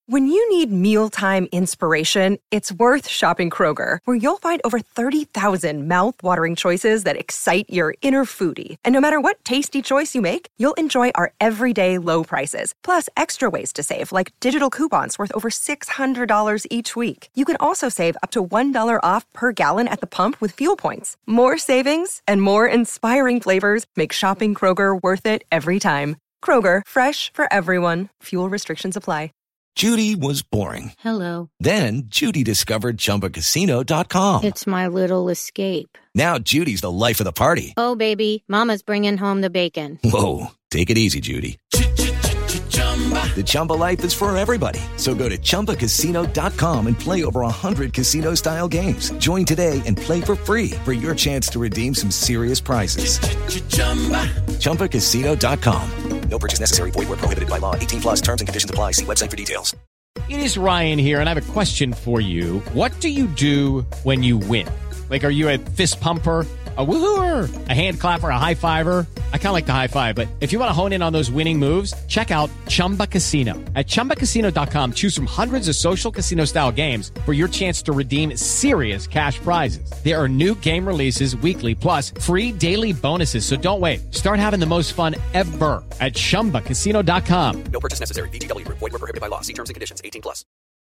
When you need mealtime inspiration, it's worth shopping Kroger, where you'll find over 30,000 mouth-watering choices that excite your inner foodie. And no matter what tasty choice you make, you'll enjoy our everyday low prices, plus extra ways to save, like digital coupons worth over $600 each week. You can also save up to $1 off per gallon at the pump with fuel points. More savings and more inspiring flavors make shopping Kroger worth it every time. Kroger, fresh for everyone. Fuel restrictions apply. Judy was boring. Hello. Then Judy discovered ChumbaCasino.com. It's my little escape. Now Judy's the life of the party. Oh, baby, mama's bringing home the bacon. Whoa, take it easy, Judy. The Chumba life is for everybody. So go to ChumbaCasino.com and play over 100 casino-style games. Join today and play for free for your chance to redeem some serious prizes. ChumbaCasino.com. No purchase necessary. Void where prohibited by law. 18 plus terms and conditions apply. See website for details. It is Ryan here, and I have a question for you. What do you do when you win? Like, are you a fist pumper, a woohooer, a hand clapper, a high fiver? I kind of like the high five, but if you want to hone in on those winning moves, check out Chumba Casino. At ChumbaCasino.com, choose from hundreds of social casino-style games for your chance to redeem serious cash prizes. There are new game releases weekly, plus free daily bonuses, so don't wait. Start having the most fun ever at ChumbaCasino.com. No purchase necessary. VGW. Void where prohibited by law. See terms and conditions. 18 plus.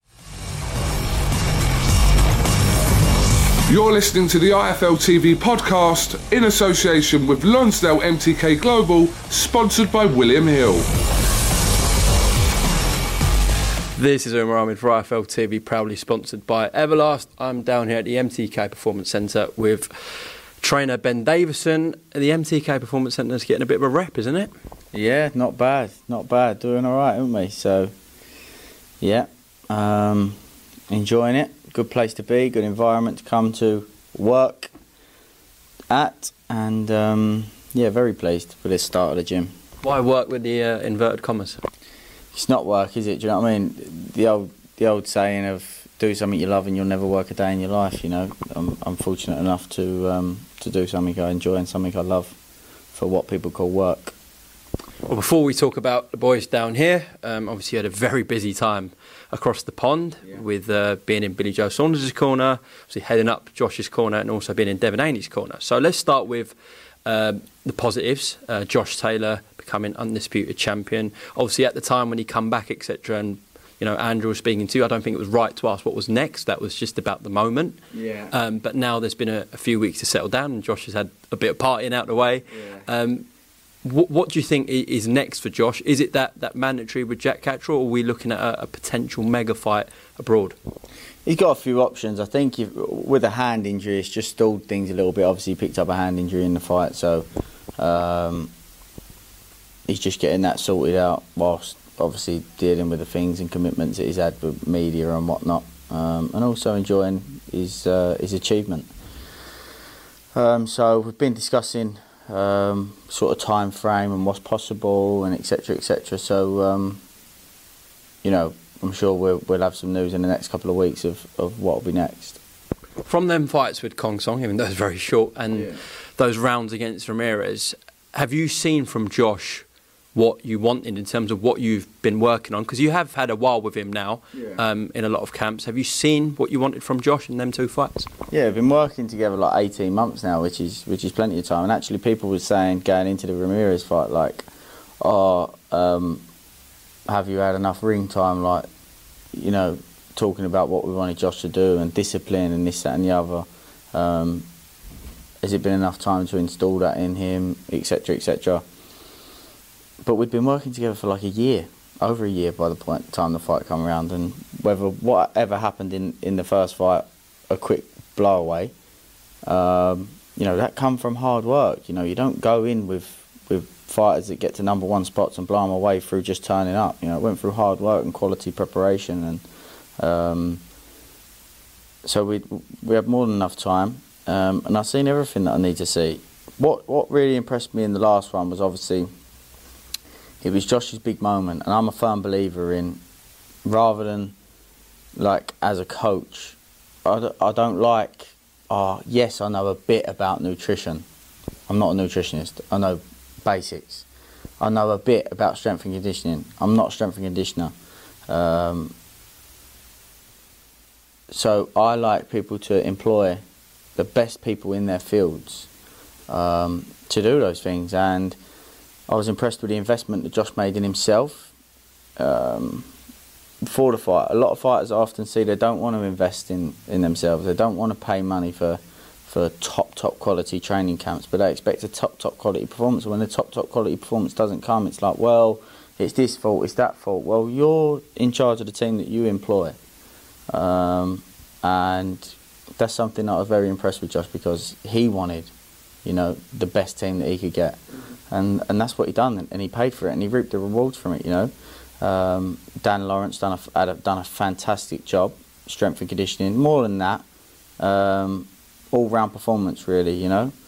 You're listening to the IFL TV podcast in association with Lonsdale MTK Global, sponsored by William Hill. This is Umar Ahmed for IFL TV, proudly sponsored by Everlast. I'm down here at the MTK Performance Centre with trainer Ben Davison. The MTK Performance Centre is getting a bit of a rep, isn't it? Yeah, not bad. Doing all right, haven't we? So, yeah, enjoying it. Good place to be, good environment to come to work at, and yeah, very pleased for this start of the gym. Why work with the inverted commas? It's not work, is it? Do you know what I mean? The old saying of do something you love and you'll never work a day in your life. You know, I'm fortunate enough to do something I enjoy and something I love for what people call work. Well, before we talk about the boys down here, obviously you had a very busy time across the pond with being in Billy Joe Saunders' corner, obviously heading up Josh's corner and also being in Devin Haney's corner. So let's start with the positives. Josh Taylor becoming undisputed champion. Obviously at the time when he come back, etc., and you know Andrew was speaking to you, I don't think it was right to ask what was next. That was just about the moment. Yeah. But now there's been a few weeks to settle down and Josh has had a bit of partying out the way. Yeah. What do you think is next for Josh? Is it that mandatory with Jack Catterall, or are we looking at a potential mega fight abroad? He's got a few options. I think with a hand injury, it's just stalled things a little bit. Obviously, he picked up a hand injury in the fight, so he's just getting that sorted out whilst obviously dealing with the things and commitments that he's had with media and whatnot, and also enjoying his achievement. So we've been discussing sort of time frame and what's possible and etc. So you know, I'm sure we'll have some news in the next couple of weeks of what will be next. From them fights with Kong Song, even though it's very short, and those rounds against Ramirez, have you seen from Josh what you wanted in terms of what you've been working on? Because you have had a while with him now in a lot of camps. Have you seen what you wanted from Josh in them two fights? Yeah, we've been working together like 18 months now, which is plenty of time. And actually people were saying going into the Ramirez fight, like, have you had enough ring time, like, you know, talking about what we wanted Josh to do and discipline and this, that and the other. Has it been enough time to install that in him, etc. But we'd been working together for like a year, over a year by the time the fight come around, and whatever happened in the first fight, a quick blowaway, you know, that come from hard work. You know, you don't go in with fighters that get to number one spots and blow them away through just turning up. You know, it went through hard work and quality preparation, and so we had more than enough time, and I've seen everything that I need to see. What really impressed me in the last one was obviously it was Josh's big moment, and I'm a firm believer in, rather than like as a coach, I don't like, yes, I know a bit about nutrition. I'm not a nutritionist. I know basics. I know a bit about strength and conditioning. I'm not a strength and conditioner. So I like people to employ the best people in their fields to do those things, and I was impressed with the investment that Josh made in himself before the fight. A lot of fighters I often see, they don't want to invest in themselves. They don't want to pay money for top quality training camps, but they expect a top quality performance. When the top quality performance doesn't come, it's like, well, it's this fault, it's that fault. Well, you're in charge of the team that you employ, and that's something that I was very impressed with Josh, because he wanted, the best team that he could get, and that's what he done, and he paid for it, and he reaped the rewards from it. Dan Lawrence done a fantastic job, strength and conditioning. More than that, all-round performance, really,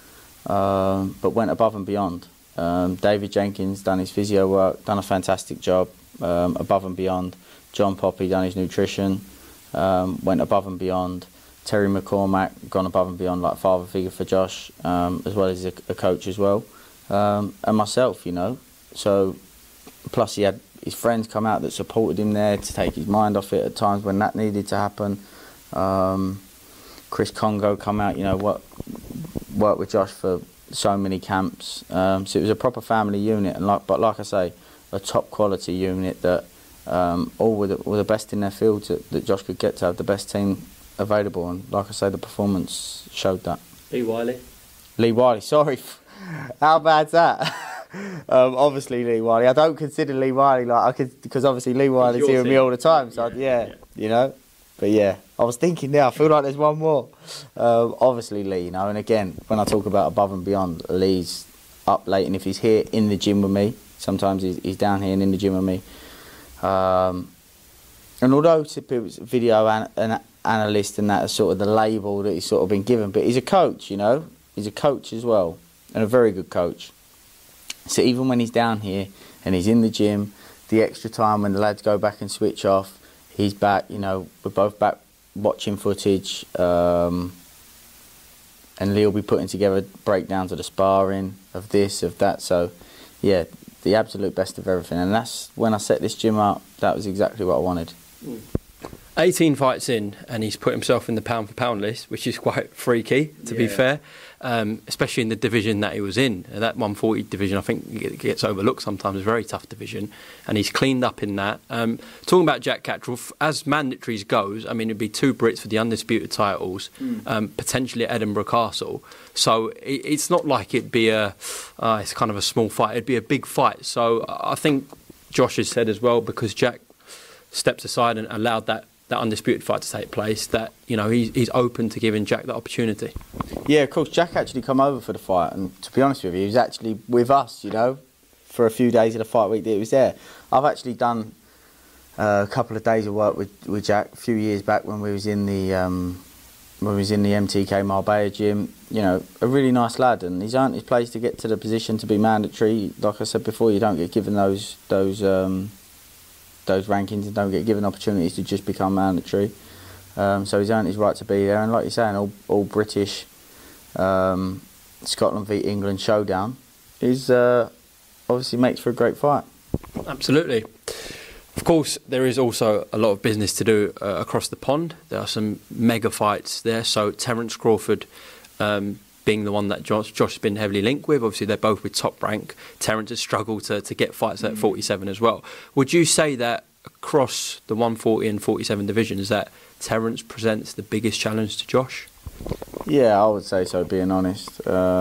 but went above and beyond. David Jenkins done his physio work, done a fantastic job, above and beyond. John Poppy done his nutrition, went above and beyond. Terry McCormack gone above and beyond, like father figure for Josh, as well as a coach as well, and myself, So, plus he had his friends come out that supported him there to take his mind off it at times when that needed to happen. Chris Congo come out, worked with Josh for so many camps. So it was a proper family unit, and like I say, a top quality unit that all were the best in their fields that Josh could get to have the best team available. And like I say, the performance showed that. Lee Wiley, sorry. How bad's that? Obviously Lee Wiley. I don't consider Lee Wiley because obviously Lee Wiley's here with me all the time. So yeah. But yeah, I was thinking now, I feel like there's one more. Obviously Lee, and again, when I talk about above and beyond, Lee's up late, and if he's here in the gym with me, sometimes he's down here and in the gym with me. And although people's video and analyst and that is sort of the label that he's sort of been given, but he's a coach, he's a coach as well, and a very good coach. So even when he's down here and he's in the gym, the extra time when the lads go back and switch off, he's back, we're both back watching footage, and Lee will be putting together breakdowns of the sparring, of this, of that. So, yeah, the absolute best of everything. And that's when I set this gym up, that was exactly what I wanted. 18 fights in, and he's put himself in the pound-for-pound list, which is quite freaky, to be fair, especially in the division that he was in. That 140 division, I think, it gets overlooked sometimes, a very tough division, and he's cleaned up in that. Talking about Jack Catterall, as mandatories goes, it'd be 2 Brits for the undisputed titles, potentially at Edinburgh Castle. So it's not like it'd be it's kind of a small fight, it'd be a big fight. So I think Josh has said as well, because Jack stepped aside and allowed that undisputed fight to take place, that he's open to giving Jack that opportunity. Yeah, of course. Jack actually come over for the fight, and to be honest with you, he was actually with us, for a few days of the fight week that he was there. I've actually done a couple of days of work with Jack a few years back when we was in the MTK Marbella gym. A really nice lad, and he's earned his place to get to the position to be mandatory. Like I said before, you don't get given those rankings and don't get given opportunities to just become mandatory. So he's earned his right to be there, and like you're saying, all British Scotland v England showdown is obviously makes for a great fight. Absolutely. Of course, there is also a lot of business to do across the pond. There are some mega fights there. So Terence Crawford being the one that Josh has been heavily linked with. Obviously, they're both with Top Rank. Terence has struggled to get fights at 47 as well. Would you say that across the 140 and 47 divisions that Terence presents the biggest challenge to Josh? Yeah, I would say so, being honest.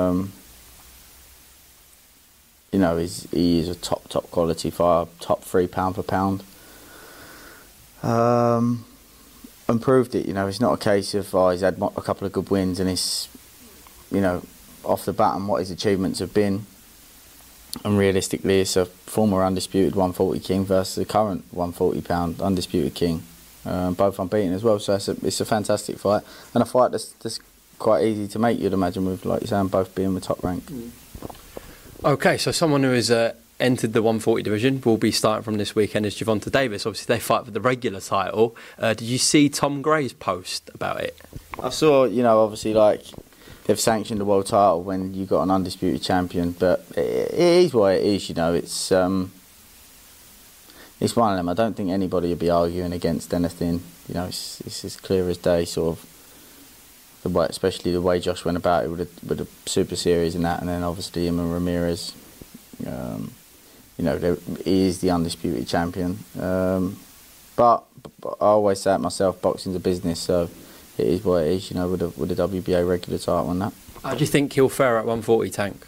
He is a top quality fighter, top 3 pound for pound. And proved it, it's not a case of he's had a couple of good wins and it's off the bat and what his achievements have been. And realistically, it's a former undisputed 140 king versus a current 140 pound undisputed king, both unbeaten as well. So it's a fantastic fight, and a fight that's quite easy to make, you'd imagine, with, like you're saying, both being the Top Rank. Okay, so someone who has entered the 140 division will be starting from this weekend is Gervonta Davis. Obviously, they fight for the regular title. Did you see Tom Gray's post about it? I saw, obviously, they've sanctioned the world title when you got an undisputed champion, but it is what it is. It's it's one of them. I don't think anybody would be arguing against anything. You know, it's as clear as day, sort of. Especially the way Josh went about it with the Super Series and that, and then obviously him and Ramirez. You know, he is the undisputed champion. But I always say it myself, boxing's a business, so it is what it is, you know, with the WBA regular title and that. How do you think he'll fare at 140, Tank?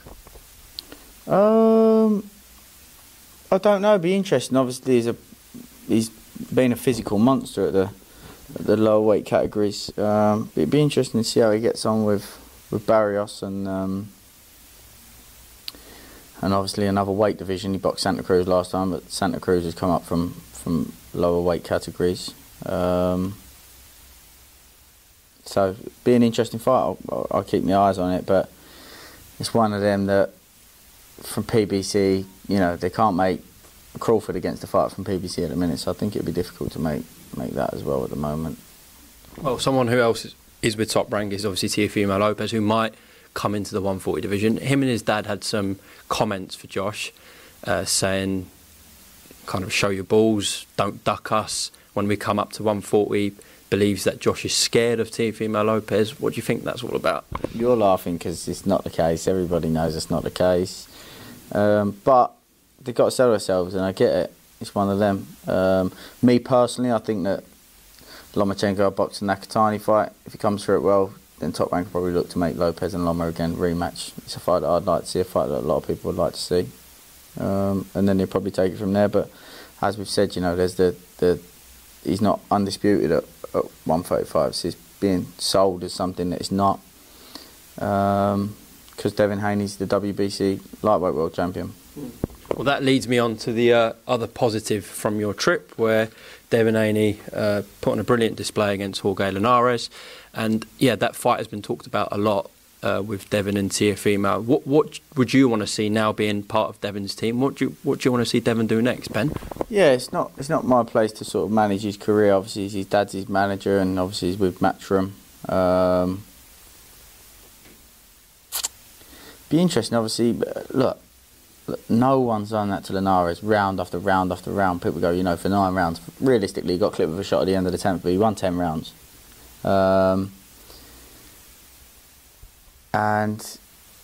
I don't know, it'd be interesting. Obviously, he's been a physical monster at the lower weight categories. It'd be interesting to see how he gets on with Barrios and obviously another weight division. He boxed Santa Cruz last time, but Santa Cruz has come up from lower weight categories. So it'd be an interesting fight. I'll keep my eyes on it, but it's one of them that from PBC, you know, they can't make Crawford against the fight from PBC at the minute, so I think it'd be difficult to make that as well at the moment. Well, someone who else is with Top Rank is obviously Teofimo Lopez, who might come into the 140 division. Him and his dad had some comments for Josh, saying, kind of, show your balls, don't duck us when we come up to 140. Believes that Josh is scared of Teofimo Lopez. What do you think that's all about? You're laughing because it's not the case. Everybody knows it's not the case. But they've got to sell themselves, and I get it. It's one of them. Me personally, I think that Lomachenko will box the Nakatani fight. If he comes through it well, then Top Rank will probably look to make Lopez and Loma again rematch. It's a fight that I'd like to see, a fight that a lot of people would like to see. And then they'll probably take it from there. But as we've said, you know, there's he's not undisputed at 135. So he's being sold as something that it's not. Because Devin Haney's the WBC lightweight world champion. Well, that leads me on to the other positive from your trip, where Devin Haney put on a brilliant display against Jorge Linares. And yeah, that fight has been talked about a lot with Devin and Teofimo. What would you want to see now, being part of Devin's team? What do you want to see Devin do next, Ben? Yeah, it's not my place to sort of manage his career. Obviously, his dad's his manager, and obviously he's with Matchroom. Be interesting, obviously. Look, no one's done that to Linares round after round after round. People go, you know, for 9 rounds. Realistically, he got clipped with a shot at the end of the 10th, but he won 10 rounds. And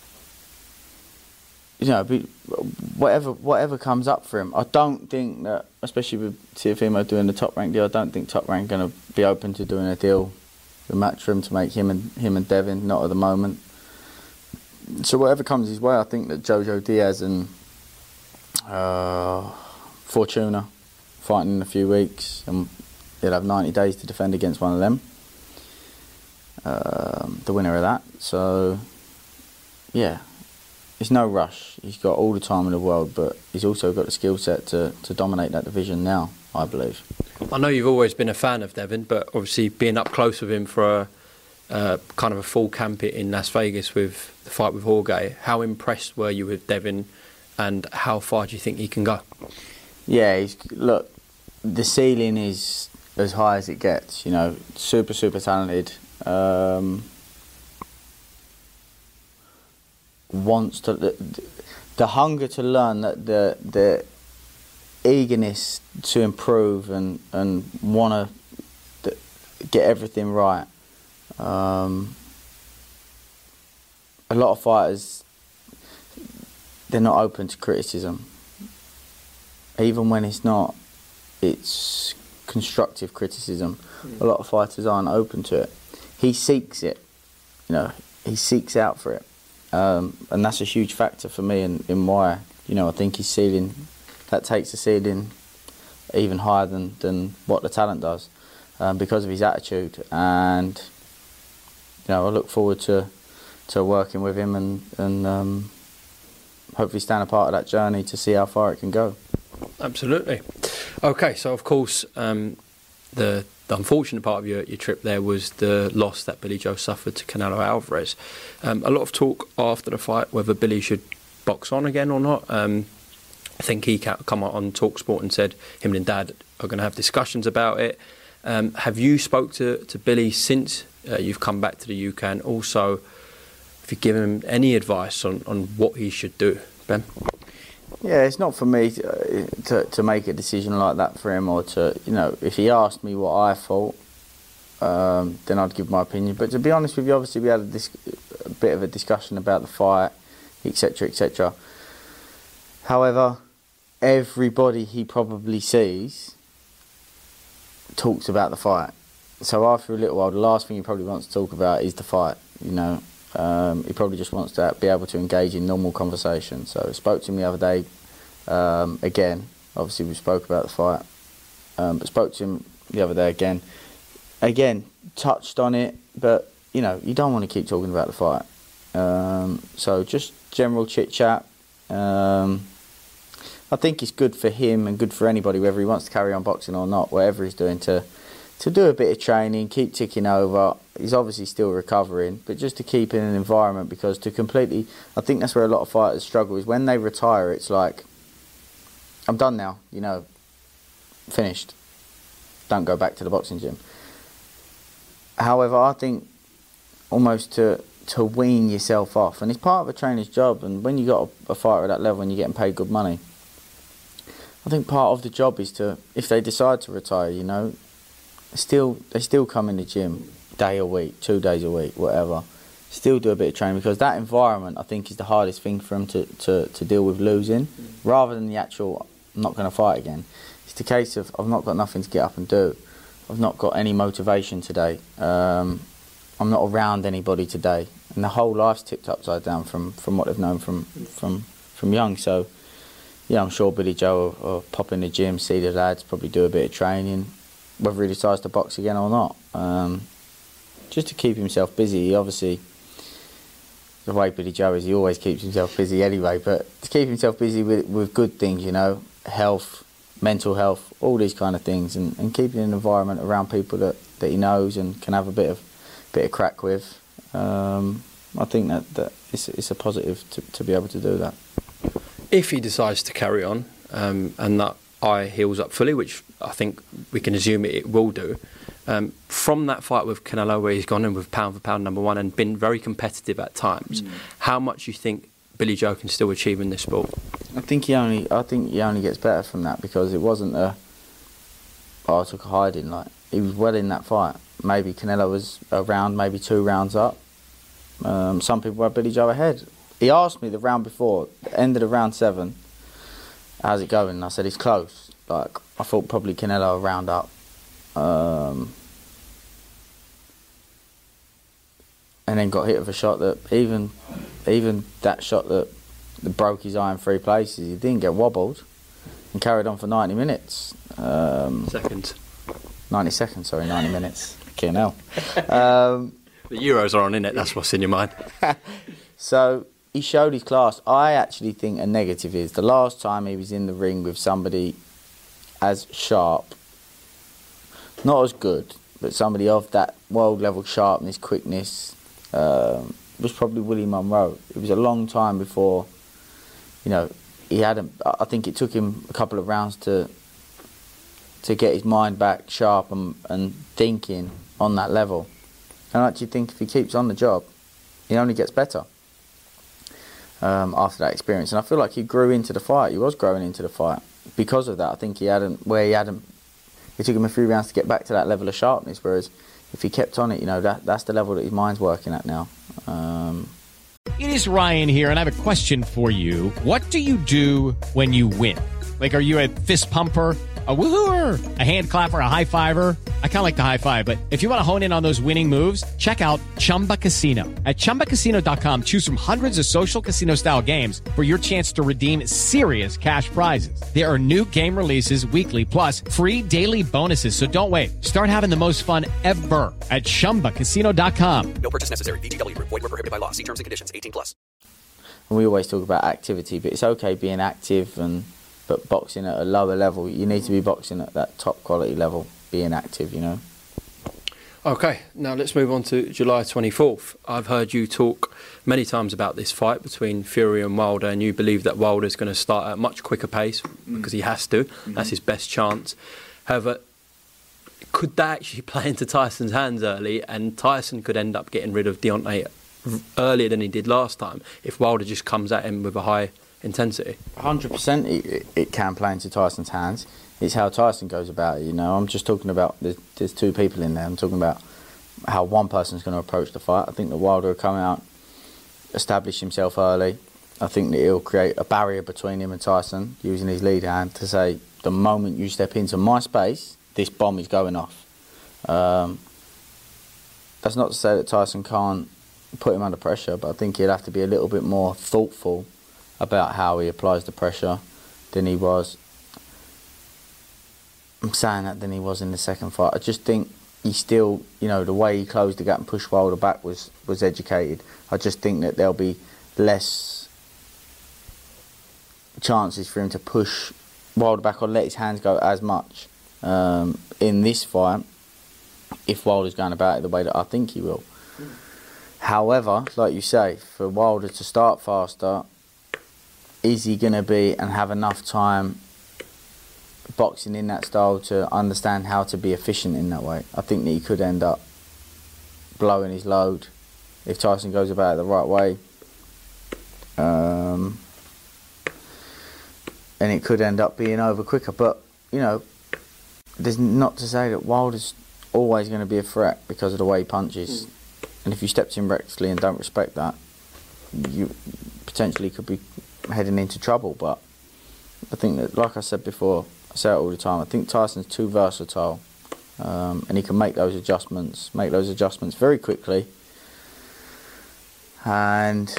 you know, whatever comes up for him, I don't think that, especially with Teofimo doing the Top Rank deal, I don't think Top Rank going to be open to doing a deal with Matchroom to make him and Devin. Not at the moment. So whatever comes his way, I think that Jojo Diaz and Fortuna fighting in a few weeks, and he'll have 90 days to defend against one of them. The winner of that. So yeah, it's no rush. He's got all the time in the world, but he's also got the skill set to dominate that division now, I believe. I know you've always been a fan of Devin, but obviously being up close with him for kind of a full camp in Las Vegas with the fight with Jorge, how impressed were you with Devin, and how far do you think he can go? Yeah, look, the ceiling is as high as it gets. You know, super talented. Wants to the hunger to learn, that the eagerness to improve and want to get everything right. A lot of fighters, they're not open to criticism, even when it's constructive criticism. A lot of fighters aren't open to it. He seeks it, you know, he seeks out for it. And that's a huge factor for me in why, you know, I think his ceiling, that takes the ceiling even higher than what the talent does, because of his attitude. And, you know, I look forward to working with him and hopefully stand a part of that journey to see how far it can go. Absolutely. Okay, so of course, the unfortunate part of your trip there was the loss that Billy Joe suffered to Canelo Alvarez. A lot of talk after the fight whether Billy should box on again or not. I think he come out on TalkSport and said him and Dad are going to have discussions about it. Have you spoke to Billy since you've come back to the UK, and also have you given him any advice on what he should do, Ben? Yeah, it's not for me to make a decision like that for him, or to, you know, if he asked me what I thought, then I'd give my opinion. But to be honest with you, obviously we had a bit of a discussion about the fight, etc., etc. However, everybody he probably sees talks about the fight. So after a little while, the last thing he probably wants to talk about is the fight, you know. He probably just wants to be able to engage in normal conversation. So I spoke to him the other day, again, obviously we spoke about the fight, but spoke to him the other day again, touched on it, but, you know, you don't want to keep talking about the fight. So just general chit-chat. I think it's good for him and good for anybody, whether he wants to carry on boxing or not, whatever he's doing, to do a bit of training, keep ticking over. He's obviously still recovering, but just to keep in an environment, because I think that's where a lot of fighters struggle, is when they retire, it's like, I'm done now, you know, finished. Don't go back to the boxing gym. However, I think almost to wean yourself off, and it's part of a trainer's job, and when you got a fighter at that level and you're getting paid good money, I think part of the job is to, if they decide to retire, you know, they still come in the gym day a week, 2 days a week, whatever. Still do a bit of training, because that environment, I think, is the hardest thing for them to deal with losing, rather than the actual, I'm not going to fight again. It's the case of, I've not got nothing to get up and do. I've not got any motivation today. I'm not around anybody today. And the whole life's tipped upside down from what they've known from young. So, yeah, I'm sure Billy Joe will pop in the gym, see the lads, probably do a bit of training, whether he decides to box again or not. Just to keep himself busy. He obviously, the way Billy Joe is, he always keeps himself busy anyway, but to keep himself busy with good things, you know, health, mental health, all these kind of things, and keeping an environment around people that he knows and can have a bit of crack with. I think that it's a positive to be able to do that. If he decides to carry on, and that eye heals up fully, which I think we can assume it will do, from that fight with Canelo, where he's gone in with pound for pound number one and been very competitive at times, how much you think Billy Joe can still achieve in this sport? I think he only gets better from that, because it wasn't I took a hiding. Like, he was well in that fight. Maybe Canelo was a round, maybe 2 rounds up. Some people had Billy Joe ahead. He asked me the round before, the end of the round 7, how's it going? And I said, it's close. Like, I thought probably Canelo a round up. And then got hit with a shot that, even that shot that broke his eye in 3 places, he didn't get wobbled and carried on for 90 minutes. 90 seconds, sorry, 90 minutes. Fucking hell. The Euros are on, innit? That's what's in your mind. So he showed his class. I actually think a negative is the last time he was in the ring with somebody as sharp, not as good, but somebody of that world level sharpness, quickness, was probably Willie Monroe. It was a long time before, you know, he hadn't. I think it took him a couple of rounds to get his mind back sharp and thinking on that level. And I actually think if he keeps on the job, he only gets better after that experience. And I feel like he grew into the fight. He was growing into the fight because of that. I think it took him a few rounds to get back to that level of sharpness, whereas if he kept on it, you know, that's the level that his mind's working at now. It is Ryan here, and I have a question for you. What do you do when you win? Like, are you a fist pumper, a woohooer, a hand clapper, a high fiver? I kind of like the high five, but if you want to hone in on those winning moves, check out Chumba Casino. At ChumbaCasino.com, choose from hundreds of social casino-style games for your chance to redeem serious cash prizes. There are new game releases weekly, plus free daily bonuses. So don't wait. Start having the most fun ever at ChumbaCasino.com. No purchase necessary. VGW. Void where prohibited by law. See terms and conditions. 18+. And we always talk about activity, but it's okay being active, but boxing at a lower level. You need to be boxing at that top quality level, being active, you know. Okay, now let's move on to July 24th. I've heard you talk many times about this fight between Fury and Wilder, and you believe that Wilder's going to start at a much quicker pace because he has to. That's his best chance. However, could that actually play into Tyson's hands early, and Tyson could end up getting rid of Deontay earlier than he did last time if Wilder just comes at him with a high intensity. 100% it can play into Tyson's hands. It's how Tyson goes about it, you know. I'm just talking about, there's two people in there. I'm talking about how one person's going to approach the fight. I think that Wilder will come out, establish himself early. I think that he'll create a barrier between him and Tyson, using his lead hand to say, the moment you step into my space, this bomb is going off. That's not to say that Tyson can't put him under pressure, but I think he'll have to be a little bit more thoughtful about how he applies the pressure than he was. I'm saying that than he was in the second fight. I just think he still, you know, the way he closed the gap and pushed Wilder back was educated. I just think that there'll be less chances for him to push Wilder back or let his hands go as much in this fight if Wilder's going about it the way that I think he will. However, like you say, for Wilder to start faster, is he going to be and have enough time boxing in that style to understand how to be efficient in that way? I think that he could end up blowing his load if Tyson goes about it the right way. And it could end up being over quicker. But, you know, there's not to say that Wilder's always going to be a threat because of the way he punches. And if you stepped in recklessly and don't respect that, you potentially could be heading into trouble. But I think that, like I said before, I say it all the time, I think Tyson's too versatile, and he can make those adjustments very quickly, and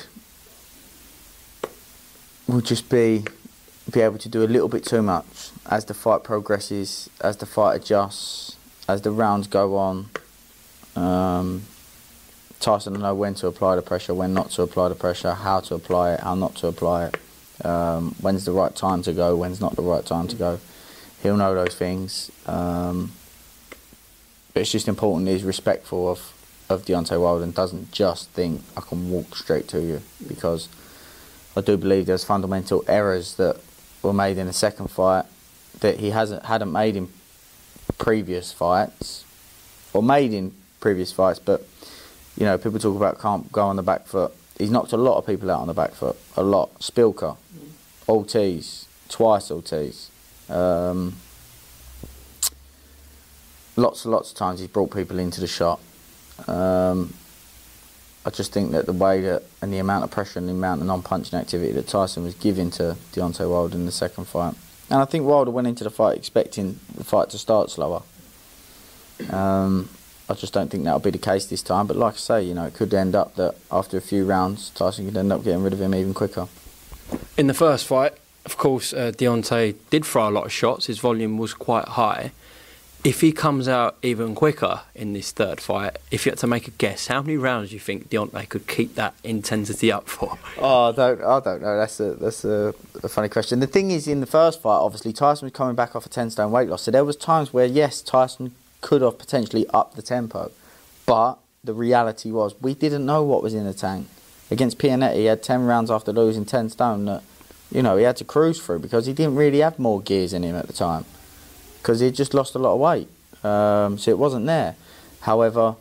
will just be able to do a little bit too much as the fight progresses, as the fight adjusts, as the rounds go on. Tyson will know when to apply the pressure, when not to apply the pressure, how to apply it, how not to apply it, when's the right time to go, when's not the right time to go. He'll know those things. But it's just important that he's respectful of Deontay Wilder and doesn't just think, I can walk straight to you, because I do believe there's fundamental errors that were made in the second fight that he hadn't made in previous fights, or made in previous fights, but you know, people talk about can't go on the back foot. He's knocked a lot of people out on the back foot, a lot. Spilker, Ortiz, twice Ortiz. Lots and lots of times he's brought people into the shot. I just think that the way that, and the amount of pressure and the amount of non-punching activity that Tyson was giving to Deontay Wilder in the second fight. And I think Wilder went into the fight expecting the fight to start slower. I just don't think that'll be the case this time. But like I say, you know, it could end up that after a few rounds, Tyson could end up getting rid of him even quicker. In the first fight, of course, Deontay did throw a lot of shots. His volume was quite high. If he comes out even quicker in this third fight, if you had to make a guess, how many rounds do you think Deontay could keep that intensity up for? Oh, I don't know. That's a funny question. The thing is, in the first fight, obviously, Tyson was coming back off a 10-stone weight loss. So there was times where, yes, Tyson could have potentially upped the tempo. But the reality was, we didn't know what was in the tank. Against Pianetti, he had 10 rounds after losing 10 stone that, you know, he had to cruise through because he didn't really have more gears in him at the time, because he just lost a lot of weight, so it wasn't there. However,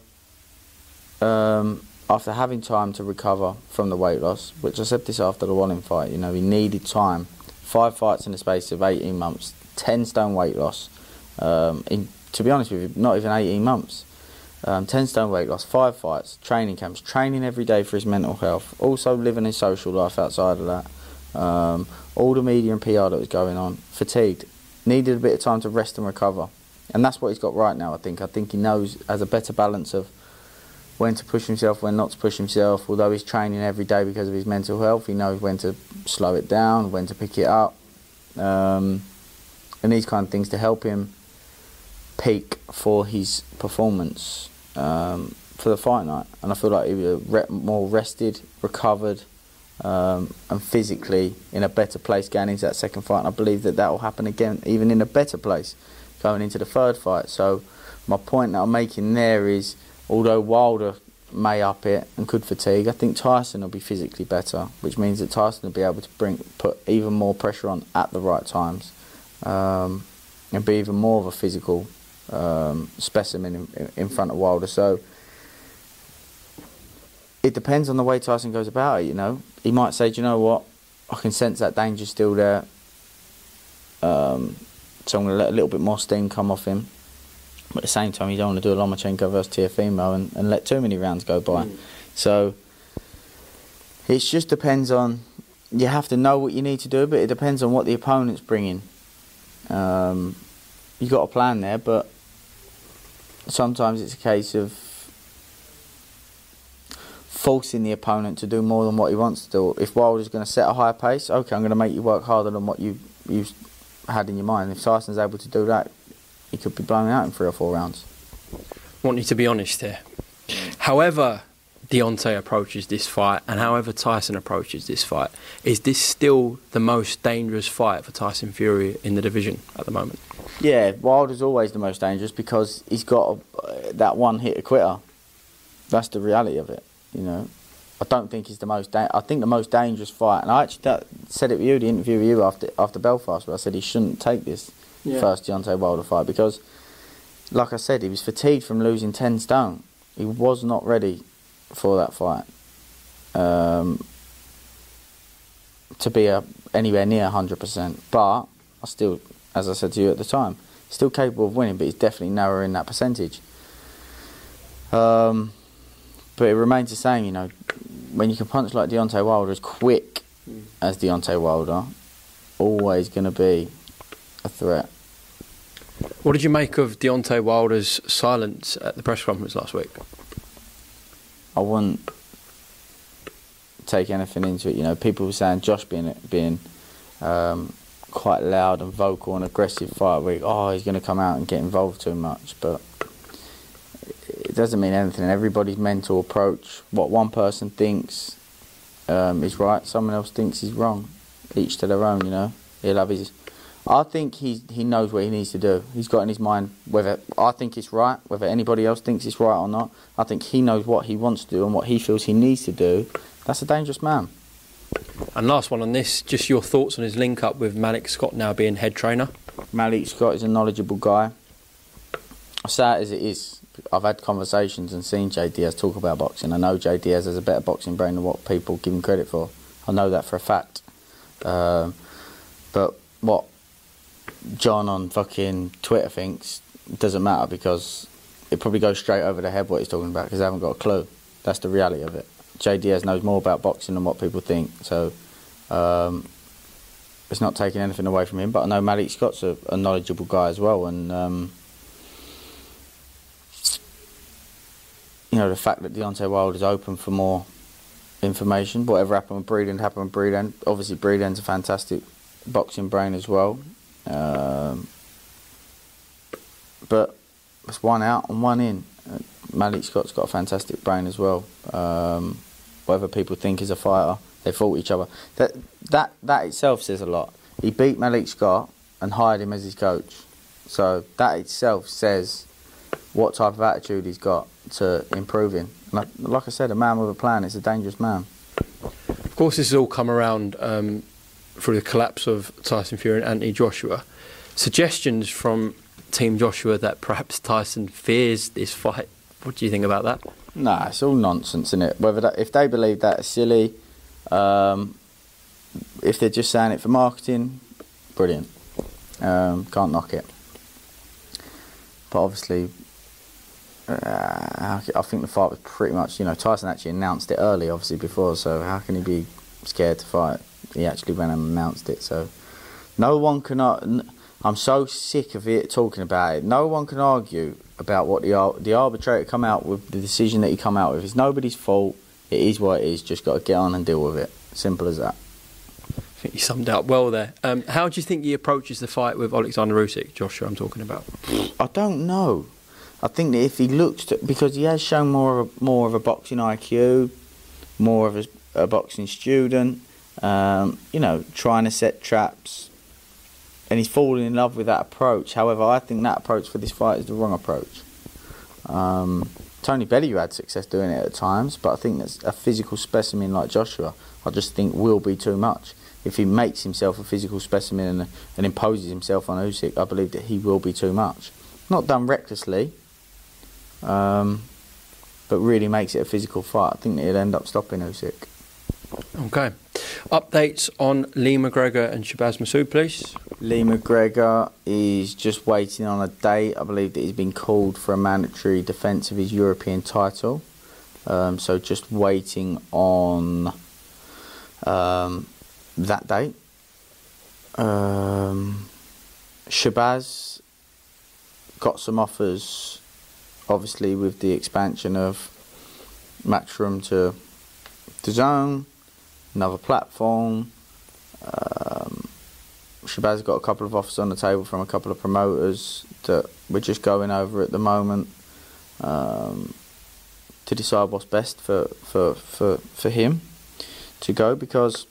after having time to recover from the weight loss, which I said this after the Wallin fight, you know, he needed time. 5 fights in the space of 18 months, 10 stone weight loss. To be honest with you, not even 18 months. 10 stone weight loss, 5 fights, training camps, training every day for his mental health, also living his social life outside of that. All the media and PR that was going on, fatigued. Needed a bit of time to rest and recover. And that's what he's got right now, I think. I think he knows, has a better balance of when to push himself, when not to push himself. Although he's training every day because of his mental health, he knows when to slow it down, when to pick it up. And these kind of things to help him peak for his performance for the fight night. And I feel like he was more rested, recovered, and physically in a better place going into that second fight, and I believe that will happen again, even in a better place going into the third fight. So my point that I'm making there is, although Wilder may up it and could fatigue, I think Tyson will be physically better, which means that Tyson will be able to put even more pressure on at the right times, and be even more of a physical specimen in front of Wilder. So it depends on the way Tyson goes about it, you know. He might say, do you know what, I can sense that danger's still there. So I'm going to let a little bit more steam come off him. But at the same time, you don't want to do a Lomachenko versus Teofimo and let too many rounds go by. So it just depends on... You have to know what you need to do, but it depends on what the opponent's bringing. You got a plan there, but sometimes it's a case of forcing the opponent to do more than what he wants to do. If Wilder's going to set a higher pace, okay, I'm going to make you work harder than what you had in your mind. If Tyson's able to do that, he could be blown out in 3 or 4 rounds. I want you to be honest here. However Deontay approaches this fight and however Tyson approaches this fight, is this still the most dangerous fight for Tyson Fury in the division at the moment? Yeah, Wilder's always the most dangerous because he's got that one-hitter quitter. That's the reality of it, you know. I don't think he's the most... I think the most dangerous fight, and I actually said it with you, the interview with you after Belfast, where I said he shouldn't take this first Deontay Wilder fight because, like I said, he was fatigued from losing 10 stone. He was not ready for that fight to be anywhere near 100%. But I still, as I said to you at the time, still capable of winning, but he's definitely narrower in that percentage. But it remains the same, you know, when you can punch like Deontay Wilder, as quick as Deontay Wilder, always going to be a threat. What did you make of Deontay Wilder's silence at the press conference last week? I wouldn't take anything into it. You know, people were saying Josh being quite loud and vocal and aggressive fight week. Oh, he's going to come out and get involved too much, but it doesn't mean anything. Everybody's mental approach, what one person thinks is right, someone else thinks is wrong. Each to their own, you know. He'll have his... I think he knows what he needs to do. He's got in his mind whether I think it's right, whether anybody else thinks it's right or not. I think he knows what he wants to do and what he feels he needs to do. That's a dangerous man. And last one on this, just your thoughts on his link up with Malik Scott now being head trainer. Malik Scott is a knowledgeable guy. Sad as it is, I've had conversations and seen Jay Diaz talk about boxing. I know Jay Diaz has a better boxing brain than what people give him credit for. I know that for a fact. But what John on fucking Twitter thinks doesn't matter because it probably goes straight over the head what he's talking about because they haven't got a clue. That's the reality of it. Jay Diaz knows more about boxing than what people think, so it's not taking anything away from him. But I know Malik Scott's a knowledgeable guy as well, and you know, the fact that Deontay Wilder is open for more information. Whatever happened with Breedon happened with Breedon. Obviously, Breedon's a fantastic boxing brain as well. But it's one out and one in. Malik Scott's got a fantastic brain as well. Whatever people think is a fighter, they fought each other. That itself says a lot. He beat Malik Scott and hired him as his coach. So that itself says what type of attitude he's got to improving. Like I said, a man with a plan is a dangerous man. Of course, this has all come around through the collapse of Tyson Fury and Anthony Joshua. Suggestions from Team Joshua that perhaps Tyson fears this fight. What do you think about that? Nah, it's all nonsense, isn't it? If they believe that, it's silly. If they're just saying it for marketing, brilliant. Can't knock it. But obviously, I think the fight was pretty much, you know, Tyson actually announced it early, obviously, before, so how can he be scared to fight? He actually went and announced it, so no one can... I'm so sick of it talking about it. No one can argue about what the arbitrator come out with, the decision that he come out with. It's nobody's fault. It is what it is. Just got to get on and deal with it. Simple as that. I think you summed it up well there. How do you think he approaches the fight with Alexander Usyk, Joshua, I'm talking about? I don't know. I think that if he looks to, because he has shown more of a boxing IQ, more of a boxing student, you know, trying to set traps, and he's fallen in love with that approach. However, I think that approach for this fight is the wrong approach. Tony Bellew had success doing it at times, but I think that's a physical specimen like Joshua, I just think will be too much. If he makes himself a physical specimen and imposes himself on Usyk, I believe that he will be too much. Not done recklessly, but really makes it a physical fight. I think that he'll end up stopping Usyk. Okay. Updates on Lee McGregor and Shabazz Masood, please. Lee McGregor is just waiting on a date. I believe that he's been called for a mandatory defence of his European title. So just waiting on that date. Shabazz got some offers, obviously with the expansion of Matchroom to DAZN, another platform. Shabazz got a couple of offers on the table from a couple of promoters that we're just going over at the moment to decide what's best for him to go, because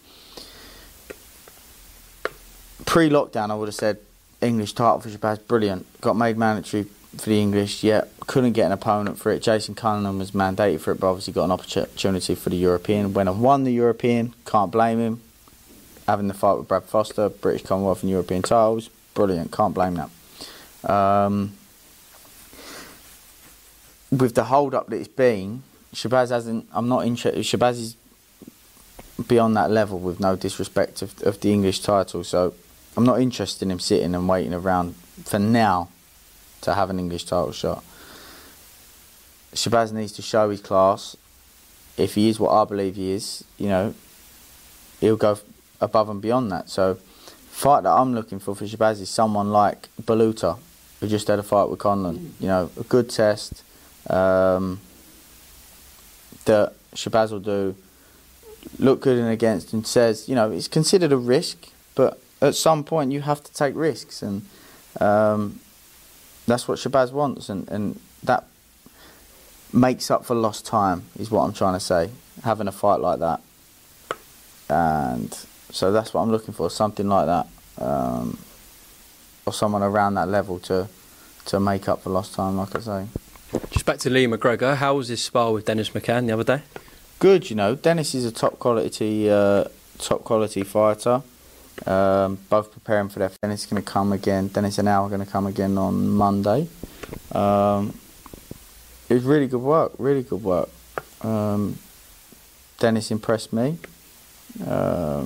pre-lockdown I would have said English title for Shabazz, brilliant, got made mandatory for the English, couldn't get an opponent for it. Jason Cunningham was mandated for it, but obviously got an opportunity for the European. Went and won the European, can't blame him. Having the fight with Brad Foster, British Commonwealth and European titles, brilliant, can't blame that. With the hold-up that it's been, Shabazz hasn't, I'm not interested, Shabazz is beyond that level, with no disrespect of the English title, so I'm not interested in him sitting and waiting around for now to have an English title shot. Shabazz needs to show his class. If he is what I believe he is, he'll go above and beyond that. So, fight that I'm looking for Shabazz is someone like Baluta, who just had a fight with Conlan. A good test that Shabazz will do, look good in against, and says, it's considered a risk, but at some point you have to take risks, and that's what Shabazz wants, and that makes up for lost time, is what I'm trying to say, having a fight like that. And so that's what I'm looking for, something like that, or someone around that level to make up for lost time, like I say. Just back to Lee McGregor, how was his spar with Dennis McCann the other day? Good, Dennis is a top quality fighter. Both preparing for that. Dennis is going to come again. Dennis and Al are going to come again on Monday. It was really good work. Really good work. Dennis impressed me. But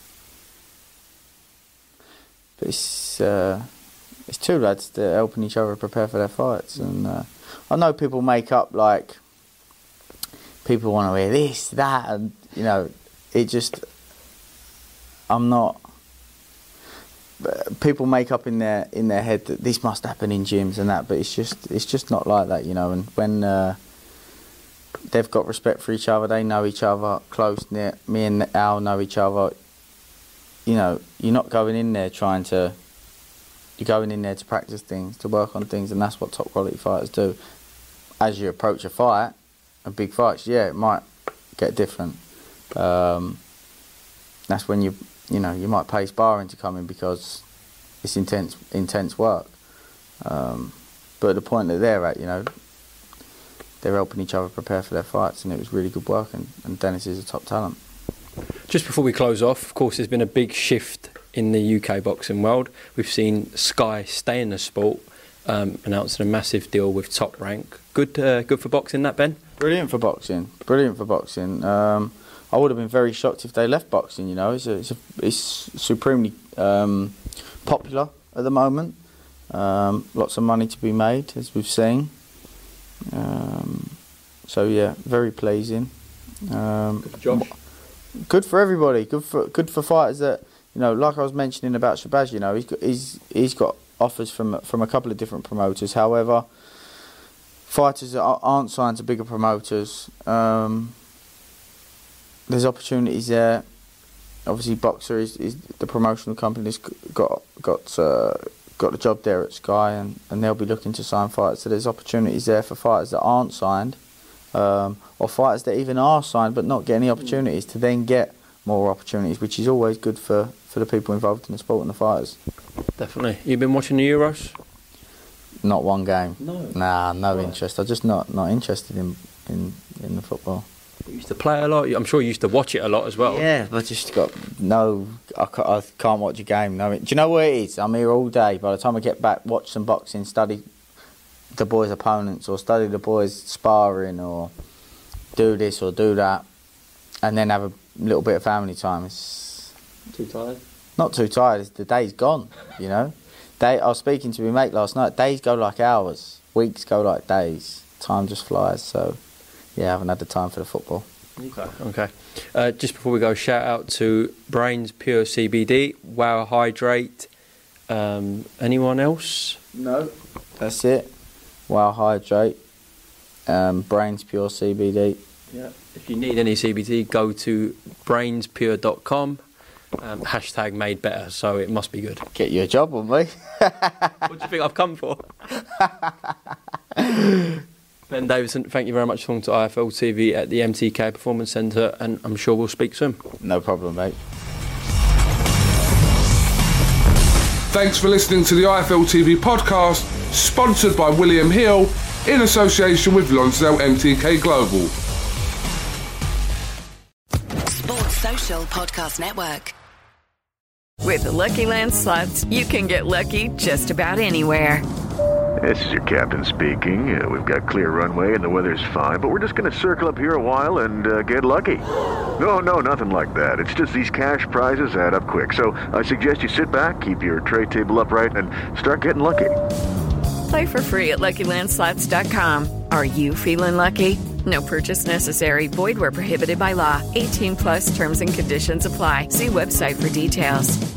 it's two lads that are helping each other prepare for their fights, and I know people make up like people want to hear this, that, and it just, I'm not. People make up in their head that this must happen in gyms and that, but it's just not like that, And when they've got respect for each other, they know each other, close knit. Me and Al know each other. You're not going in there you're going in there to practice things, to work on things, and that's what top quality fighters do. As you approach a fight, a big fight, it might get different. That's when you might pay sparring to come in because it's intense work. But at the point that they're at, they're helping each other prepare for their fights, and it was really good work, and Dennis is a top talent. Just before we close off, of course, there's been a big shift in the UK boxing world. We've seen Sky stay in the sport, announcing a massive deal with Top Rank. Good for boxing, that, Ben? Brilliant for boxing. I would have been very shocked if they left boxing. It's supremely popular at the moment. Lots of money to be made, as we've seen. Very pleasing. Good for Josh. Good for everybody. Good for fighters that like I was mentioning about Shabazz. He's got offers from a couple of different promoters. However, fighters that aren't signed to bigger promoters. There's opportunities there. Obviously, Boxer is the promotional company that's got a job there at Sky, and they'll be looking to sign fighters. So there's opportunities there for fighters that aren't signed, or fighters that even are signed but not get any opportunities to then get more opportunities, which is always good for the people involved in the sport and the fighters. Definitely. You've been watching the Euros? Not one game. No. Nah, no interest. I'm just not interested in the football. You used to play a lot. I'm sure you used to watch it a lot as well. Yeah, but I just got I can't watch a game. Do you know what it is? I'm here all day. By the time I get back, watch some boxing, study the boys' opponents, or study the boys' sparring, or do this or do that. and then have a little bit of family time. It's Too tired? not too tired. The day's gone, you know. I was speaking to my mate last night. Days go like hours. Weeks go like days. Time just flies. So, yeah, I haven't had the time for the football. Okay. Just before we go, shout out to Brains Pure CBD, Wow Hydrate. Anyone else? No. That's it. Wow Hydrate. Brains Pure CBD. Yeah. If you need any CBD, go to brainspure.com. Hashtag made better, so it must be good. Get you a job, wouldn't we? What do you think I've come for? Ben Davison, thank you very much for talking to IFL TV at the MTK Performance Centre, and I'm sure we'll speak soon. No problem, mate. Thanks for listening to the IFL TV podcast, sponsored by William Hill in association with Lonsdale MTK Global. Sports Social Podcast Network. With the Lucky Land Slots, you can get lucky just about anywhere. This is your captain speaking. We've got clear runway and the weather's fine, but we're just going to circle up here a while and get lucky. No, nothing like that. It's just these cash prizes add up quick. So I suggest you sit back, keep your tray table upright, and start getting lucky. Play for free at LuckyLandSlots.com. Are you feeling lucky? No purchase necessary. Void where prohibited by law. 18+ terms and conditions apply. See website for details.